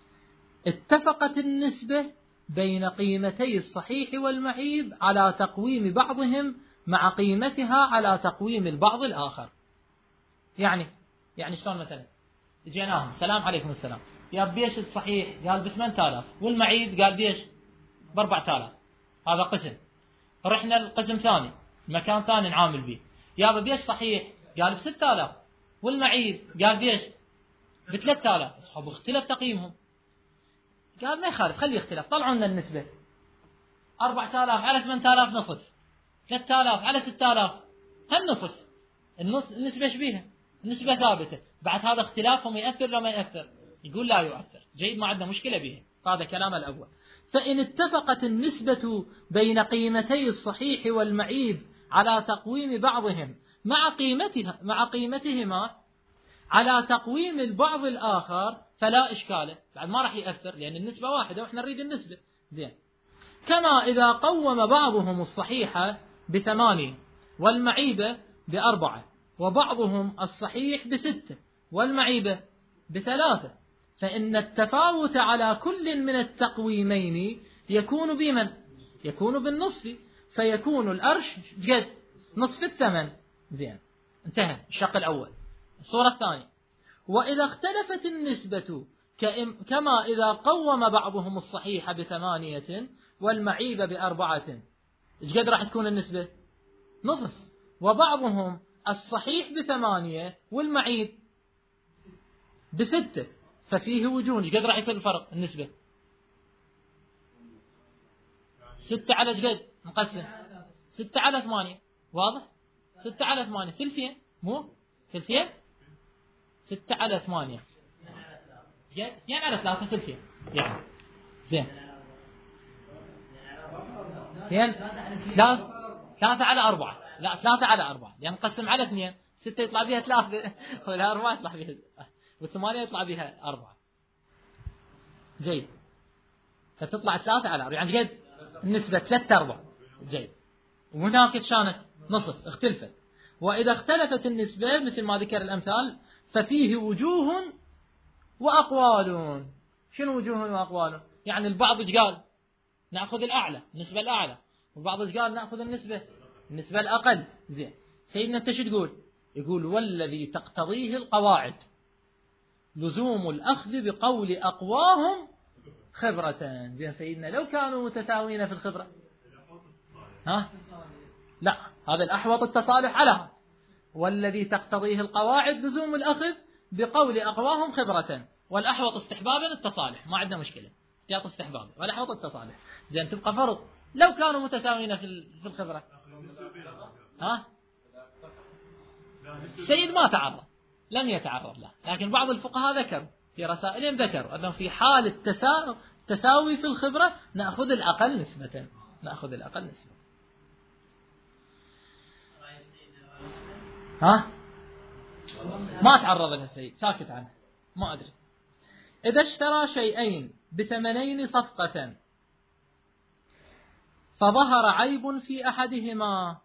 اتفقت النسبة بين قيمتي الصحيح والمعيب على تقويم بعضهم مع قيمتها على تقويم البعض الآخر. يعني يعني شلون؟ مثلا جيناهم، سلام عليكم السلام، يا بيش الصحيح قال بثمانية آلاف، والمعيب قال بيش بأربعة آلاف، هذا قسم. رحنا القسم ثاني، مكان ثاني نعامل به، يا بيش صحيح قال بستة آلاف، والمعيب قال بيش بثلاثة آلاف. أصحاب اختلف تقييمهم. قال ما يخالف، خلي يختلف، طلعوا لنا النسبة. أربعة آلاف على ثمانية آلاف نصف، ثلاثة آلاف على ستة آلاف هم نصف. النص النسبة ايش بيها؟ النسبة ثابتة. بعد هذا اختلافهم يأثر لا ما يأثر؟ يقول لا يؤثر. جيد، ما عندنا مشكلة بها. هذا كلام الأول. فإن اتفقت النسبة بين قيمتي الصحيح والمعيب على تقويم بعضهم مع قيمتها مع قيمتهما على تقويم البعض الآخر فلا إشكال، بعد ما راح يأثر، لأن النسبة واحدة وإحنا نريد النسبة. زين. كما إذا قوم بعضهم الصحيح بثمانية والمعيبة بأربعة، وبعضهم الصحيح بستة والمعيبة بثلاثة، فإن التفاوت على كل من التقويمين يكون بمن؟ يكون بالنصف، فيكون الأرش جد نصف الثمن. زين، انتهى الشق الأول. الصورة الثانية: وإذا اختلفت النسبة كما إذا قوم بعضهم الصحيح بثمانية والمعيب بأربعة، ايش قد راح تكون النسبة؟ نصف. وبعضهم الصحيح بثمانية والمعيب بستة، ففيه وجوه. ايش قد راح يصير الفرق النسبة؟ ستة على ايش قد نقسم؟ ستة على ثمانية. واضح؟ ستة على ثمانية ثلثين، مو ثلثين؟ ستة على ثمانية يعني على ثلاثة ثلثين يعني. زين. زين. ثلاثة ثلاثة على أربعة، لا ثلاثة على أربعة، يعني نقسم على اثنين. ستة يطلع بها ثلاثة، ولا أربعة يطلع بها، والثمانية يطلع بها أربعة. جيد. فتطلع ثلاثة على أربعة، يعني قد النسبة ثلاثة أربعة. جيد. وهناك كانت نصف، اختلفت. وإذا اختلفت النسبة مثل ما ذكر الأمثال ففيه وجوه وأقوال. شنو وجوه وأقوال؟ يعني البعض قال نأخذ الأعلى، النسبة الأعلى، والبعض قال نأخذ النسبة النسبة الأقل. زين. سيدنا أنت شو تقول؟ يقول: والذي تقتضيه القواعد لزوم الأخذ بقول أقواهم خبرة. زين سيدنا، لو كانوا متساويين في الخبرة، ها؟ لا، هذا الأحوط التصالح على هذا. والذي تقتضيه القواعد لزوم الأخذ بقول أقواهم خبرة، والأحوط استحبابا التصالح، ما عندنا مشكلة، احتياط استحبابي، والأحوط التصالح. زين، تبقى فرض لو كانوا متساويين في في الخبرة، ها؟ السيد ما تعرض، لم يتعرض له، لكن بعض الفقهاء ذكروا في رسائلهم ذكروا أنه في حال التساوي تساوي في الخبرة نأخذ الأقل نسبة، نأخذ الأقل نسبة. ها؟ ما تعرض لها السيد، ساكت عنه، ما أدري. إذا اشترى شيئين بثمنين صفقة فظهر عيب في أحدهما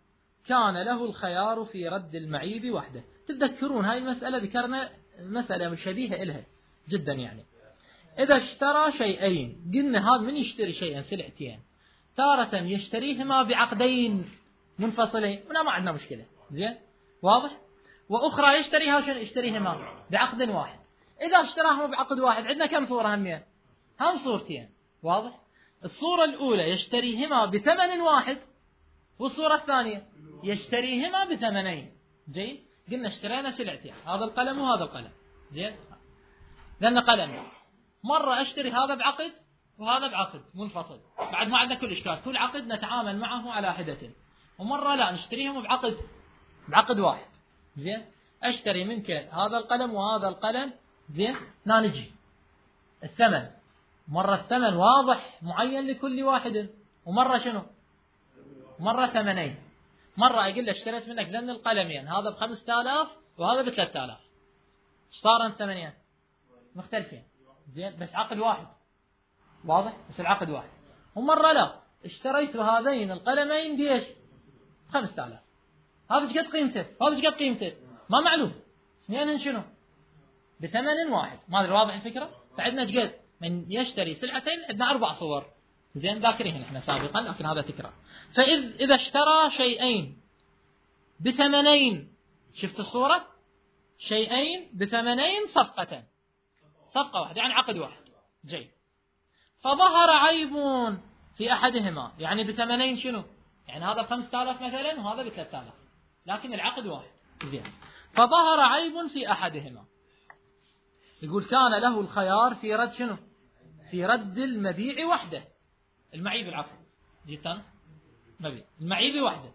كان له الخيار في رد المعيب وحده. تتذكرون هاي المسألة ذكرنا مسألة شبيهة إلها جدا. يعني إذا اشترى شيئين، قلنا هذا من يشتري شيئا سلعتين، تارة يشتريهما بعقدين منفصلين، هنا ما عندنا مشكلة، زين واضح، وأخرى يشتريها يشتريهما بعقد واحد. إذا اشتراهما بعقد واحد عندنا كم صورة همين؟ هم صورتين، واضح. الصورة الأولى يشتريهما بثمن واحد، والصورة الثانية يشتريهما بثمنين. جيد، قلنا اشترينا سلعتين، هذا القلم وهذا القلم، زين، لأن قلم مرة أشتري هذا بعقد وهذا بعقد منفصل، بعد ما عندنا كل إشكال، كل عقد نتعامل معه على حدة، ومرة لا نشتريهم بعقد بعقد واحد، زين. أشتري منك هذا القلم وهذا القلم، زين، لا نجي الثمن، مرة الثمن واضح معين لكل واحد، ومرة شنو؟ مرة ثمنين. مرة أقول له اشتريت منك ذن القلمين، هذا بخمسة آلاف وهذا بثلاثة آلاف، صار ثمانية مختلفين، زين، بس عقد واحد، واضح، بس العقد واحد. ومرة لا، اشتريت هذين القلمين بيش؟ خمسة آلاف، هذا ايش قد قيمته؟ هذا ايش قد قيمته؟ ما معلوم، اثنين شنو؟ بثمن واحد، ما ادري واضح الفكرة؟ فعندنا ايش قد؟ من يشتري سلعتين عندنا أربع صور، زين، ذاكرين احنا سابقا، لكن هذا تكرار. فإذ إذا اشترى شيئين بثمنين، شفت الصورة؟ شيئين بثمنين صفقة، صفقة واحدة يعني عقد واحد، جيد. فظهر عيب في أحدهما، يعني بثمنين شنو؟ يعني هذا بخمسة آلاف مثلا وهذا بثلاثة آلاف، لكن العقد واحد، زين. فظهر عيب في أحدهما، يقول كان له الخيار في رد شنو؟ في رد المبيع وحده، المعيب العفو، جدا مبيع، المعيب وحده.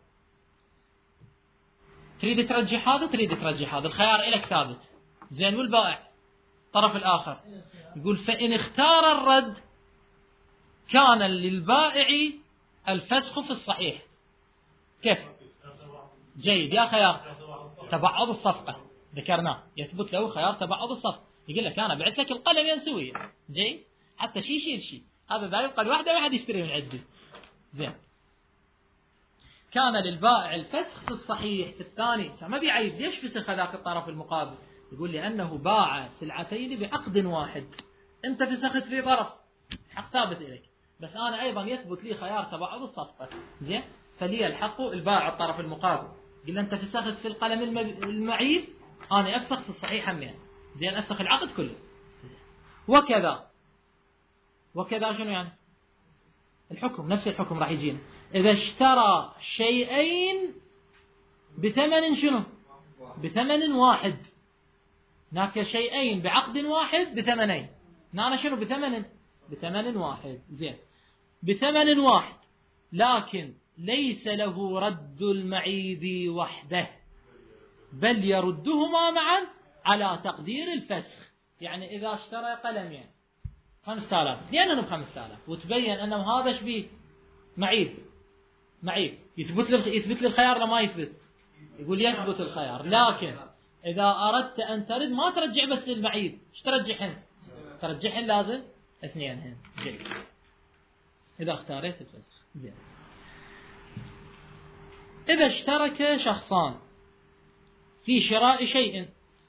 تريد ترجح هذا تريد ترجح هذا، الخيار إلك ثابت، زين. والبائع الطرف الآخر يقول فإن اختار الرد كان للبائع الفسخ في الصحيح. كيف؟ جيد، يا خيار تبعض الصفقة، ذكرناه يثبت له خيار تبعض الصفقة، يقول لك أنا بعت لك القلم ينسوي، جيد، حتى شيء يشيل شيء، هذا ذا يبقى الواحدة ما حد يشتري من عندي، زين. كان للبائع الفسخ في الصحيح في الثاني، ما بيعيب، ليش فسخ هذاك الطرف المقابل؟ يقول لأنه باع سلعتين بعقد واحد، أنت فسخت في طرف، حق ثابت إليك، بس أنا أيضا يثبت لي خيار تبعض الصفقة، زين، فلي الحق البائع الطرف المقابل، قل أنت فسخت في القلم المعيب، أنا أفسخ في الصحيح همين، زين، أفسخ العقد كله، وكذا وكذا شنو يعني؟ الحكم نفس الحكم راح يجينا إذا اشترى شيئين بثمن شنو؟ بثمن واحد، هناك شيئين بعقد واحد بثمنين، هنا شنو؟ بثمن بثمن واحد، زين، بثمن واحد، لكن ليس له رد المعيب وحده، بل يردهما معا على تقدير الفسخ. يعني إذا اشترى قلمين خمسة آلاف، اثنين بخمسة آلاف، وتبين أنه هذا شبيه معيب، معيب، يثبت لي يثبت لي الخيار لا ما يثبت؟ يقول يثبت الخيار، لكن إذا أردت أن ترد ما ترجع بس المعيب، ايش ترجحن؟ ترجحن لازم اثنينهن، جيد، إذا اختاريت الفسخ، زين. إذا اشترك شخصان في شراء شيء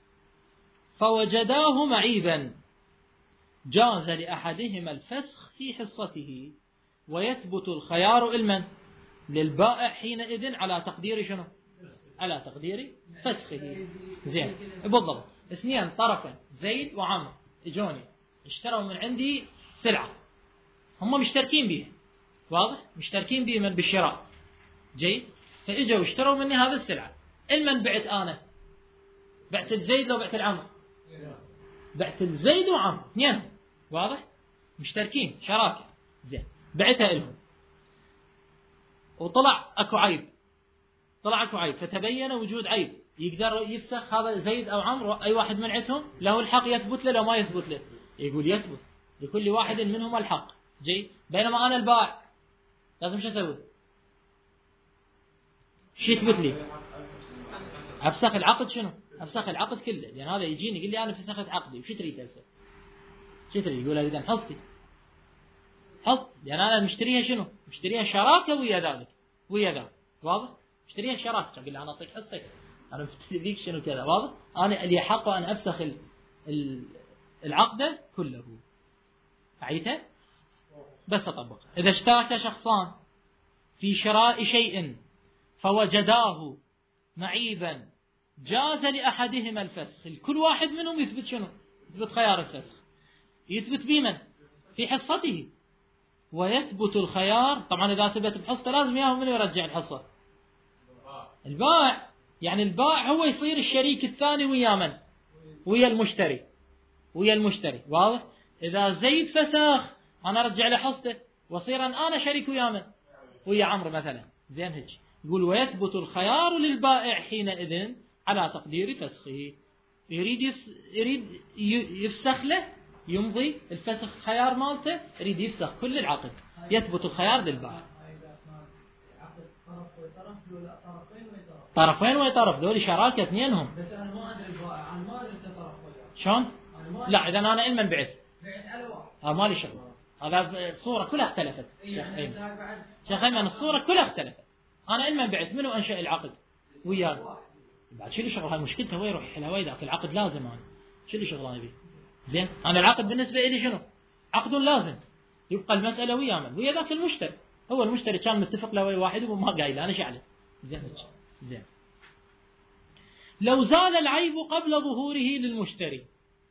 فوجداه معيبا، جاز لأحدهما الفسخ في حصته، ويثبت الخيار المن للبائع حينئذ على تقدير شنو؟ على تقدير فسخه، زين. بالضبط، اثنين طرفا زيد وعمر اجوني اشتروا من عندي سلعة، هم مشتركين بيها، واضح؟ مشتركين بيه من بالشراء، جيد، فاجوا اشتروا مني هذه السلعة، المن بعت أنا؟ بعت الزيد لو بعت العمر؟ بعت الزيد وعمر اثنين، واضح؟ مشتركين شراكة، زين، بعتها لهم وطلع اكو عيب، طلع اكو عيب، فتبين وجود عيب، يقدر يفسخ هذا زيد او عمرو اي واحد من عندهم، له الحق يثبت له لو ما يثبت له؟ يقول يثبت لكل واحد منهم الحق، جيد. بينما انا البائع لازم شو اسوي؟ شو يثبت لي؟ افسخ العقد، شنو؟ افسخ العقد كله، لان يعني هذا يجيني يقول لي انا فسخت عقدي، وش تريد افسخ؟ شو تريد؟ يقول اريد ان حصتي، حص، لان يعني انا مشتريها شنو؟ مشتريها شراكه ويا ذلك ويا ذاك، واضح؟ اشتريها شراكة، أقول له أنا أعطيك حصتك، أنا بيك شنو كذا، واضح؟ أنا اللي حق أن أفسخ العقد كله. عيته بس أطبقه. إذا اشترك شخصان في شراء شيء فوجداه معيبا جاز لأحدهما الفسخ، كل واحد منهم يثبت شنو؟ يثبت خيار الفسخ، يثبت بمن؟ في حصته، ويثبت الخيار. طبعا إذا ثبت بحصته لازم ياهو من يرجع الحصة؟ البائع. يعني البائع هو يصير الشريك الثاني ويا من؟ ويا المشتري، ويا المشتري، واضح؟ إذا زيد فسخ أنا أرجع له حصته وصير أنا شريك ويا من؟ ويا عمرو مثلا. زين هيك يقول ويثبت الخيار للبائع حينئذ على تقدير فسخه. يريد يفس... يريد يفسخ له، يمضي الفسخ خيار مالته، يريد يفسخ كل العقد، يثبت الخيار للبائع. طرفين وطرف، ذولي شراكة اثنينهم. بس أنا ما أدري البائع، أنا ما أدري أنت طرف وياه. شلون؟ لا إذا أنا علما بعت. بعت على واحد. آه مالي شغل. هذا الصورة كلها اختلفت. شيخ أيمن الصورة كلها اختلفت. أنا علما بعت، منو أنشأ العقد؟ وياه. بعد شو اللي شغل هاي مشكلته، هو يروح يحلها ويدك، العقد لازم أنا. شو اللي شغل هاي؟ زين أنا العقد بالنسبة لي شنو؟ عقد لازم. يبقى المسألة ويا من؟ ويا ذاك المشتري. هو المشتري كان متفق له ويا واحد وما قايل أنا شعله. زين زين. لو زال العيب قبل ظهوره للمشتري،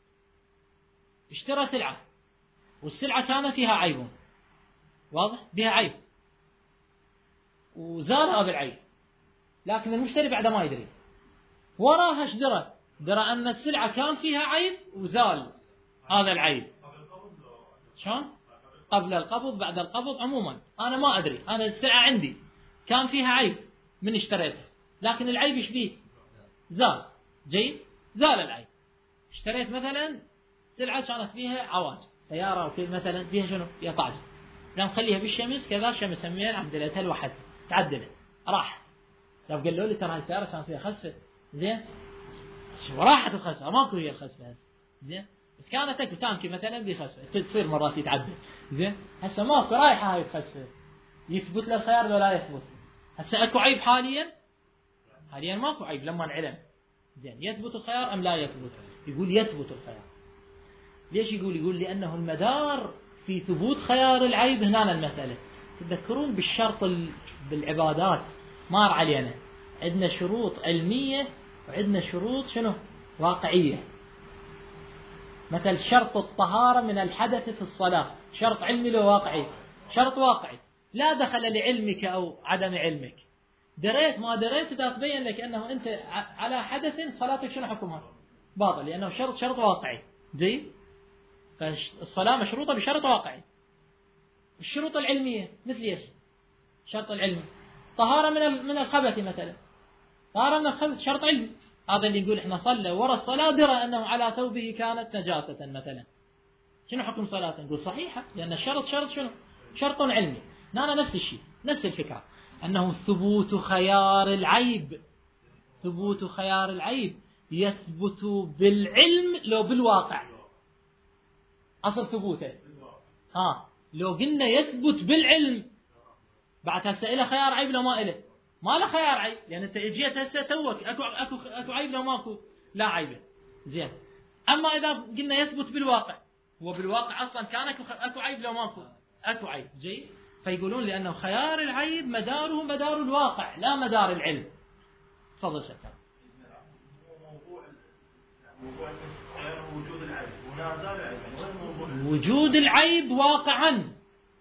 اشترى سلعة والسلعة كان فيها عيب، واضح؟ بها عيب وزال هذا العيب، لكن المشتري بعد ما يدري، وراها ايش درى؟ درى أن السلعة كان فيها عيب وزال هذا العيب. شلون؟ قبل القبض بعد القبض، عموما أنا ما أدري، أنا السلعة عندي كان فيها عيب من اشتريتها، لكن العيب ايش فيه؟ زال. جيد؟ زال العيب. اشتريت مثلا سلعة كانت فيها عواجب، سيارة وكذا مثلا فيها شنو؟ فيها طاجة، قام خليها بالشمس كذا، شمس همين عدلتها الواحد تعدلت، راح لو قالوا لي ترى السيارة كان فيها خسفة، زين شو راحت الخسفة؟ ماكو هي الخسفة هسه، زين بس كانت اكو تانكي مثلا بخسفة، تصير مرات يتعدل، زين هسه ماكو رايحة هاي الخسفة، يثبت له الخيار ولا لا يثبت؟ هسه اكو عيب حاليا؟ حاليا ماكو عيب لما انعلم، زين يثبت الخيار ام لا يثبت؟ يقول يثبت الخيار. ليش يقول؟ يقول لأنه المدار في ثبوت خيار العيب هنا المسألة. تذكرون بالشرط بالعبادات مار علينا، عندنا شروط علمية وعندنا شروط شنو؟ واقعية. مثل شرط الطهارة من الحدث في الصلاة، شرط علمي لو واقعي، شرط واقعي لا دخل لعلمك أو عدم علمك، دريت ما دريت إذا تبين لك أنه أنت على حدث صلاتك شنو حكمها؟ باطل، لأنه شرط شرط واقعي. جيد؟ فالصلاة مشروطة بشرط واقعي. الشروط العلمية مثل ايش؟ شرط العلمي طهارة من من الخبث مثلا، طهارة من الخبث شرط علمي، هذا اللي يقول احنا صلى ورا الصلاة درى أنه على ثوبه كانت نجاسة مثلا، شنو حكم صلاته؟ نقول صحيحة، لأن الشرط شرط شنو؟ شرط علمي. هنا نفس الشيء، نفس الفكرة، أنه ثبوت خيار العيب، ثبوت خيار العيب يثبت بالعلم لو بالواقع. أصل ثبوته ها لو قلنا يثبت بالعلم، بعد هسه إله خيار عيب لو ما إله؟ ما له خيار عيب، لأن أنت اجيت هسه توك أكو أكو أكو عيب لو ماكو لا عيبه، زين. أما إذا قلنا يثبت بالواقع، هو بالواقع أصلا كان أكو أكو عيب لو ماكو أكو عيب، جيد. فيقولون لأنه خيار العيب مداره مدار الواقع لا مدار العلم. تفضل شكرا. موضوع وجود العيب ونازل العيب، وجود العيب واقعا،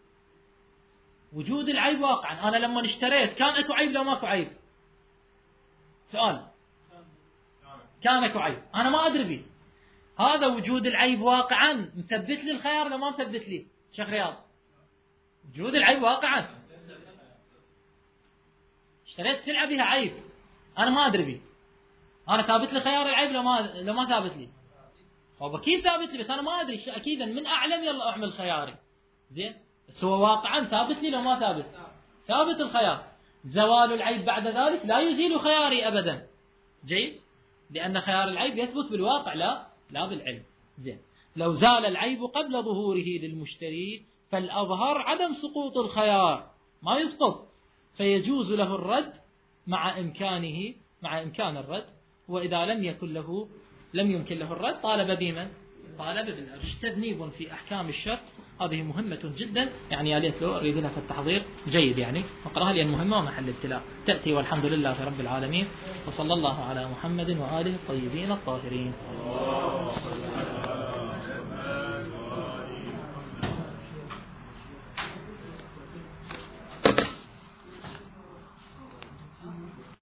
وجود العيب واقعا. أنا لما اشتريت كان أكو عيب لو ماكو عيب؟ سؤال، كان أكو عيب أنا ما أدري به، هذا وجود العيب واقعا مثبت لي الخيار لو ما مثبت لي؟ شيخ رياض وجود العيب واقعا، اشتريت سلعة بها عيب أنا ما أدري به، أنا ثابت لي خيار العيب لو ما لو ما ثابت لي؟ هو أكيد ثابت لي بس أنا ما أدري، أكيدا من أعلم يلا أعمل خياري، زين بس هو واقعا ثابت لي لو ما ثابت؟ ثابت الخيار. زوال العيب بعد ذلك لا يزيل خياري أبدا، جيد، لأن خيار العيب يثبت بالواقع لا لا بالعلم، زين. لو زال العيب قبل ظهوره للمشتري فالأظهر عدم سقوط الخيار، ما يسقط، فيجوز له الرد مع إمكانه مع إمكان الرد، وإذا لم يكن له لم يمكن له الرد طالب بمن؟ طالب بالأرش. تذنيب في أحكام الشرط هذه مهمة جدا، يعني يا ليت لو أريد لها في التحضير جيد، يعني أقرأها لأن مهمة ومحل ابتلاء تأتي. والحمد لله رب العالمين، وصلى الله على محمد وآله الطيبين الطاهرين.